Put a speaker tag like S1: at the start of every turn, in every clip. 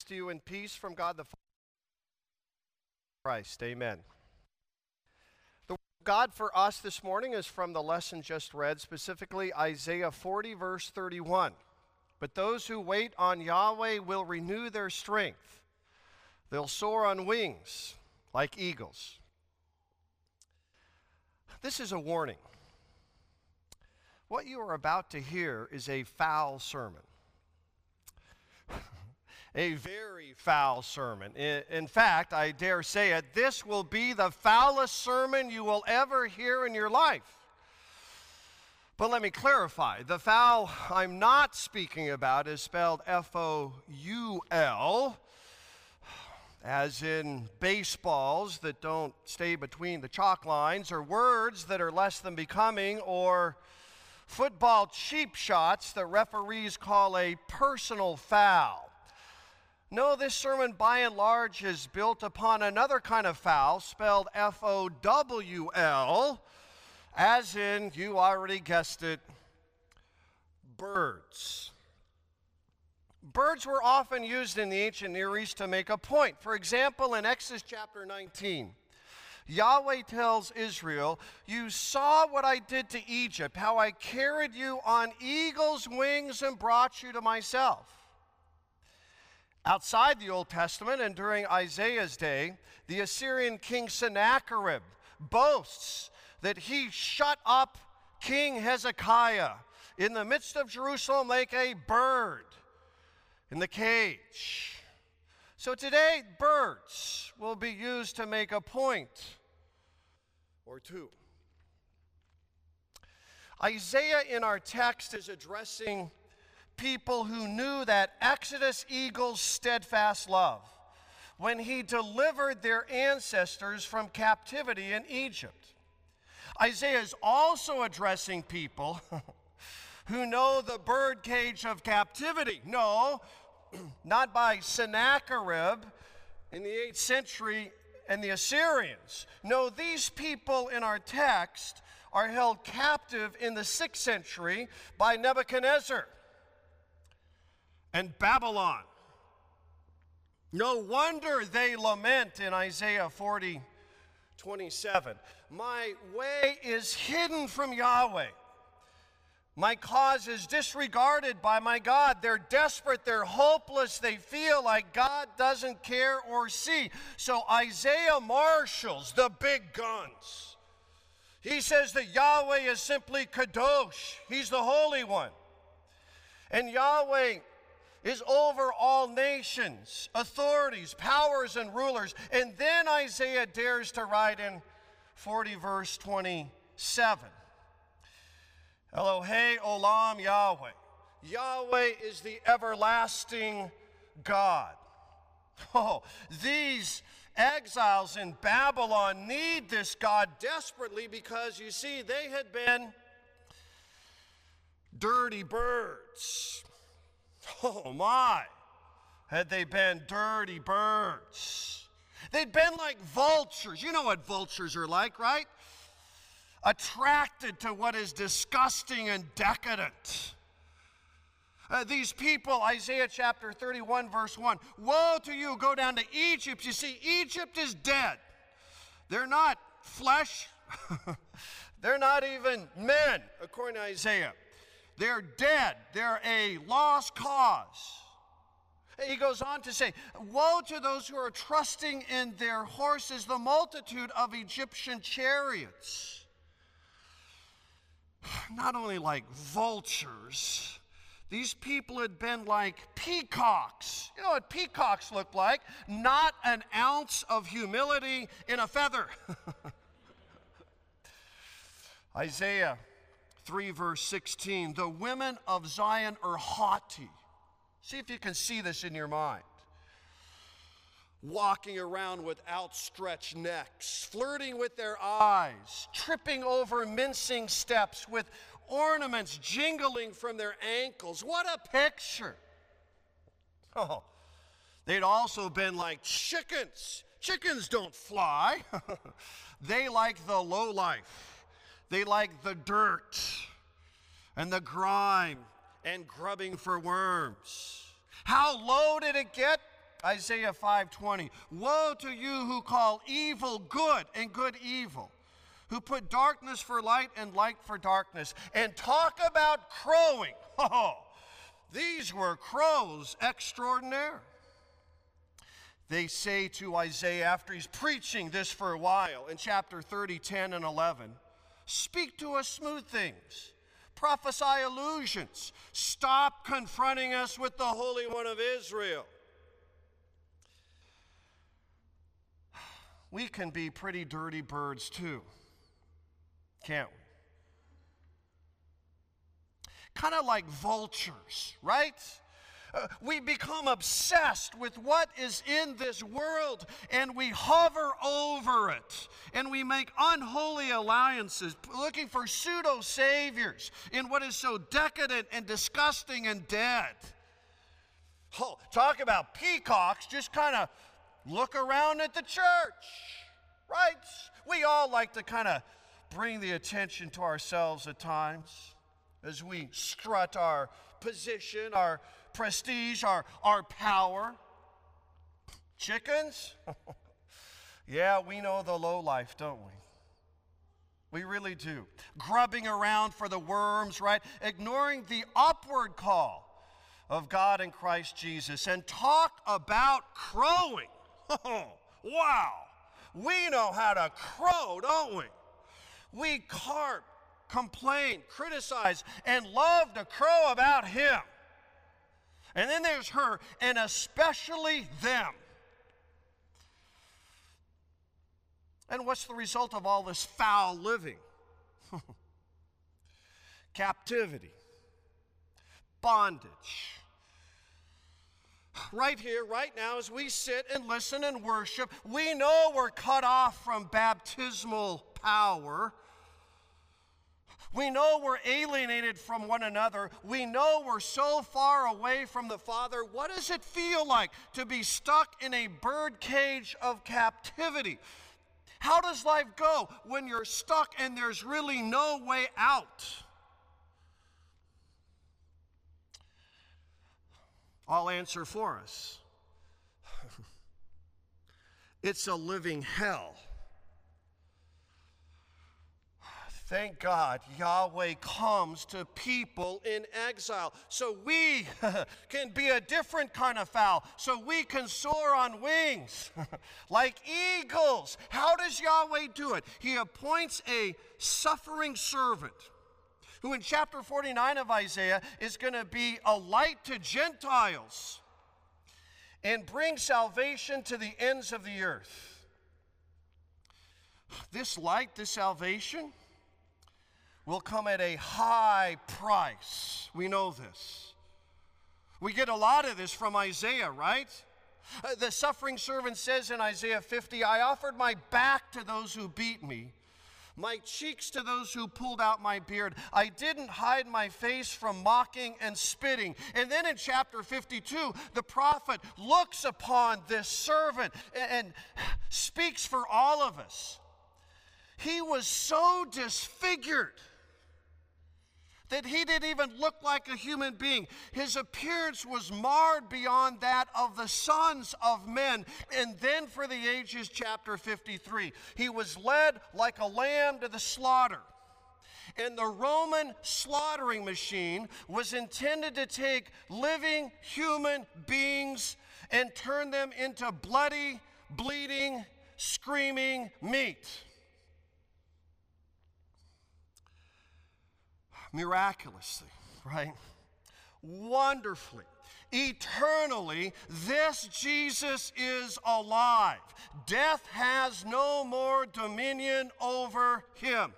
S1: to you in peace from God the Father, Christ. Amen. The word of God for us this morning is from the lesson just read, specifically Isaiah 40, verse 31. But those who wait on Yahweh will renew their strength. They'll soar on wings like eagles. This is a warning. What you are about to hear is a foul sermon. A very foul sermon. In fact, I dare say it, this will be the foulest sermon you will ever hear in your life. But let me clarify. The foul I'm not speaking about is spelled F-O-U-L, as in baseballs that don't stay between the chalk lines, or words that are less than becoming, or football cheap shots that referees call a personal foul. No, this sermon by and large is built upon another kind of foul, spelled F-O-W-L, as in, you already guessed it, birds. Birds were often used in the ancient Near East to make a point. For example, in Exodus chapter 19, Yahweh tells Israel, "You saw what I did to Egypt, how I carried you on eagle's wings and brought you to myself." Outside the Old Testament and during Isaiah's day, the Assyrian king Sennacherib boasts that he shut up King Hezekiah in the midst of Jerusalem like a bird in the cage. So today, birds will be used to make a point or two. Isaiah in our text is addressing people who knew that Exodus eagle's steadfast love when he delivered their ancestors from captivity in Egypt. Isaiah is also addressing people who know the birdcage of captivity. No, not by Sennacherib in the 8th century and the Assyrians. No, these people in our text are held captive in the 6th century by Nebuchadnezzar and Babylon. No wonder they lament in Isaiah 40:27. My way is hidden from Yahweh. My cause is disregarded by my God. They're desperate, they're hopeless, they feel like God doesn't care or see. So Isaiah marshals the big guns. He says that Yahweh is simply Kadosh. He's the Holy One. And Yahweh is over all nations, authorities, powers, and rulers. And then Isaiah dares to write in 40 verse 27. Elohe Olam Yahweh. Yahweh is the everlasting God. Oh, these exiles in Babylon need this God desperately because, you see, they had been dirty birds. Oh my, had they been dirty birds. They'd been like vultures. You know what vultures are like, right? Attracted to what is disgusting and decadent. These people, Isaiah chapter 31, verse 1, woe to you, go down to Egypt. You see, Egypt is dead. They're not flesh. They're not even men, according to Isaiah. They're dead. They're a lost cause. He goes on to say, woe to those who are trusting in their horses, the multitude of Egyptian chariots. Not only like vultures, these people had been like peacocks. You know what peacocks look like? Not an ounce of humility in a feather. Isaiah 3 verse 16, the women of Zion are haughty. See if you can see this in your mind. Walking around with outstretched necks, flirting with their eyes, tripping over mincing steps with ornaments jingling from their ankles. What a picture. Oh, they'd also been like chickens. Chickens don't fly. They like the low life. They like the dirt and the grime and grubbing for worms. How low did it get? Isaiah 5:20. Woe to you who call evil good and good evil, who put darkness for light and light for darkness, and talk about crowing. Oh, these were crows extraordinaire. They say to Isaiah, after he's preaching this for a while, in chapter 30, 10 and 11, speak to us smooth things, prophesy illusions, stop confronting us with the Holy One of Israel. We can be pretty dirty birds too, can't we? Kind of like vultures, right? We become obsessed with what is in this world, and we hover over it, and we make unholy alliances, looking for pseudo-saviors in what is so decadent and disgusting and dead. Oh, talk about peacocks, just kind of look around at the church, right? We all like to kind of bring the attention to ourselves at times as we strut our position, our prestige, our power. Chickens? Yeah, we know the low life, don't we? We really do. Grubbing around for the worms, right? Ignoring the upward call of God in Christ Jesus. And talk about crowing. Oh, wow. We know how to crow, don't we? We carp, complain, criticize, and love to crow about him. And then there's her, and especially them. And what's the result of all this foul living? Captivity, bondage. Right here, right now, as we sit and listen and worship, we know we're cut off from baptismal power. We know we're alienated from one another. We know we're so far away from the Father. What does it feel like to be stuck in a bird cage of captivity? How does life go when you're stuck and there's really no way out? I'll answer for us. It's a living hell. Thank God Yahweh comes to people in exile so we can be a different kind of fowl, so we can soar on wings like eagles. How does Yahweh do it? He appoints a suffering servant who in chapter 49 of Isaiah is going to be a light to Gentiles and bring salvation to the ends of the earth. This light, this salvation, will come at a high price. We know this. We get a lot of this from Isaiah, right? The suffering servant says in Isaiah 50, I offered my back to those who beat me, my cheeks to those who pulled out my beard. I didn't hide my face from mocking and spitting. And then in chapter 52, the prophet looks upon this servant and speaks for all of us. He was so disfigured that he didn't even look like a human being. His appearance was marred beyond that of the sons of men. And then for the ages, chapter 53, he was led like a lamb to the slaughter. And the Roman slaughtering machine was intended to take living human beings and turn them into bloody, bleeding, screaming meat. Miraculously, right? Wonderfully, eternally, this Jesus is alive. Death has no more dominion over him.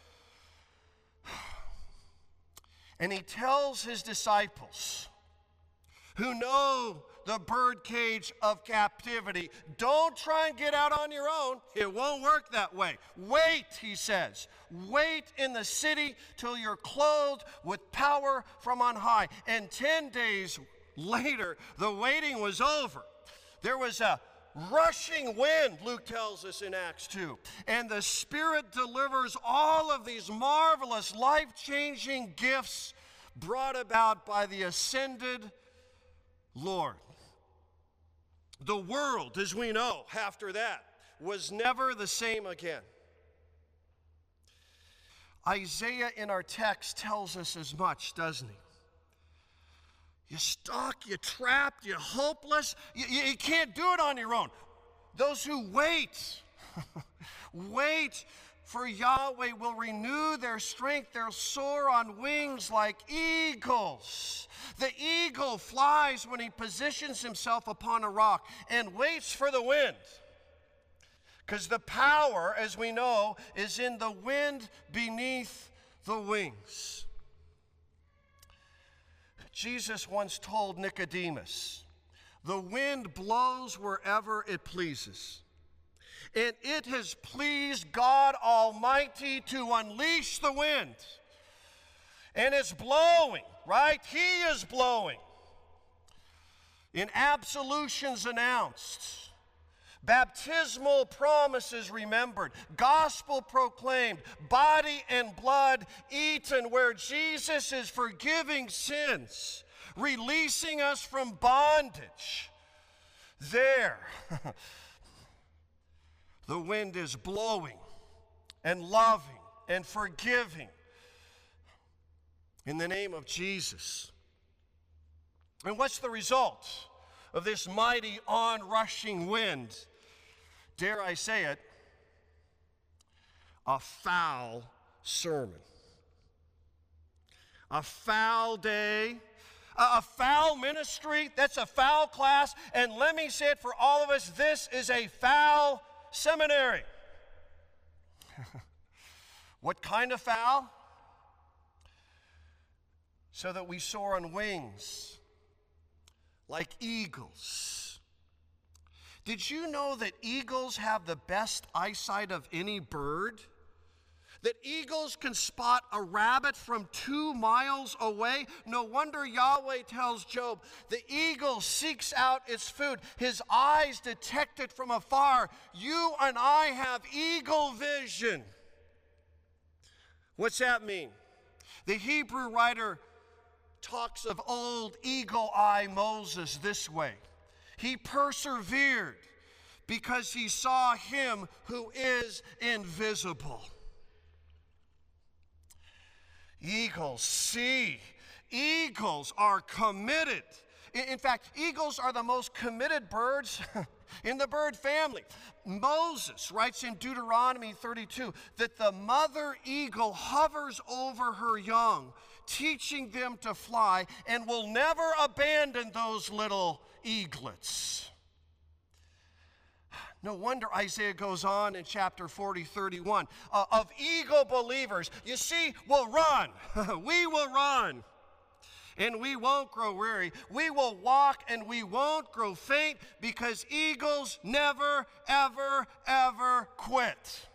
S1: And he tells his disciples, who know the birdcage of captivity, don't try and get out on your own. It won't work that way. Wait, he says. Wait in the city till you're clothed with power from on high. And 10 days later, the waiting was over. There was a rushing wind, Luke tells us in Acts 2. And the Spirit delivers all of these marvelous, life-changing gifts brought about by the ascended Lord. The world, as we know, after that, was never the same again. Isaiah in our text tells us as much, doesn't he? You're stuck, you're trapped, you're hopeless. You can't do it on your own. Those who wait, wait for Yahweh will renew their strength. They'll soar on wings like eagles. The eagle flies when he positions himself upon a rock and waits for the wind. Because the power, as we know, is in the wind beneath the wings. Jesus once told Nicodemus, the wind blows wherever it pleases. And it has pleased God Almighty to unleash the wind. And it's blowing, right? He is blowing. In absolutions announced, baptismal promises remembered, gospel proclaimed, body and blood eaten, where Jesus is forgiving sins, releasing us from bondage. There, the wind is blowing and loving and forgiving in the name of Jesus. And what's the result of this mighty onrushing wind? Dare I say it, a foul sermon. A foul day, a foul ministry, that's a foul class, and let me say it for all of us, this is a foul seminary. What kind of foul? So that we soar on wings like eagles. Did you know that eagles have the best eyesight of any bird? That eagles can spot a rabbit from 2 miles away? No wonder Yahweh tells Job, the eagle seeks out its food. His eyes detect it from afar. You and I have eagle vision. What's that mean? The Hebrew writer talks of old eagle-eye Moses this way. He persevered because he saw him who is invisible. Eagles see. Eagles are committed. In fact, eagles are the most committed birds in the bird family. Moses writes in Deuteronomy 32 that the mother eagle hovers over her young, teaching them to fly, and will never abandon those little eaglets. No wonder Isaiah goes on in chapter 31, of eagle believers. You see, we'll run. We will run, and we won't grow weary. We will walk, and we won't grow faint, because eagles never, ever, ever quit.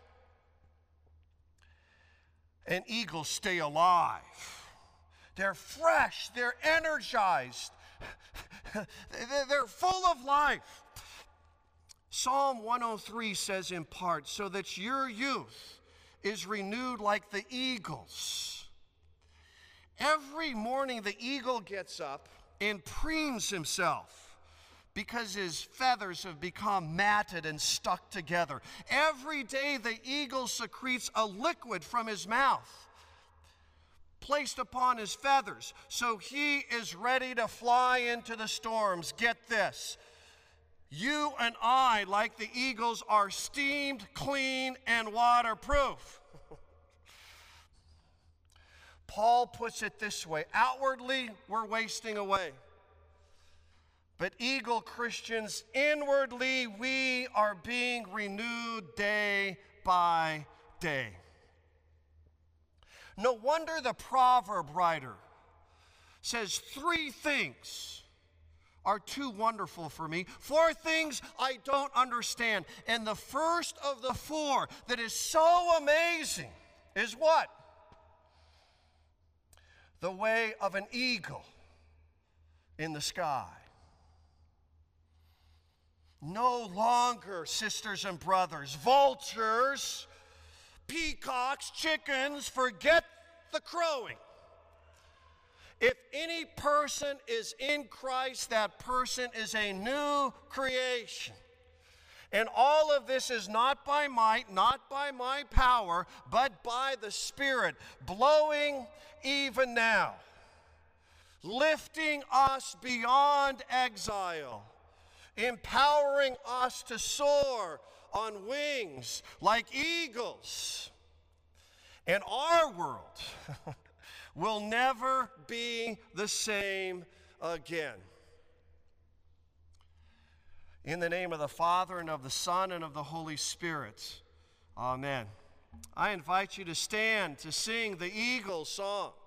S1: And eagles stay alive. They're fresh. They're energized. They're full of life. Psalm 103 says in part, so that your youth is renewed like the eagles. Every morning the eagle gets up and preens himself because his feathers have become matted and stuck together. Every day the eagle secretes a liquid from his mouth placed upon his feathers, so he is ready to fly into the storms. Get this. You and I, like the eagles, are steamed, clean, and waterproof. Paul puts it this way, outwardly, we're wasting away. But eagle Christians, inwardly, we are being renewed day by day. No wonder the proverb writer says 3 things are too wonderful for me. 4 things I don't understand. And the first of the 4 that is so amazing is what? The way of an eagle in the sky. No longer, sisters and brothers, vultures, peacocks, chickens, forget the crowing. If any person is in Christ, that person is a new creation. And all of this is not by might, not by my power, but by the Spirit, blowing even now, lifting us beyond exile, empowering us to soar on wings like eagles. And our world will never be the same again. In the name of the Father, and of the Son, and of the Holy Spirit. Amen. I invite you to stand to sing the Eagle song.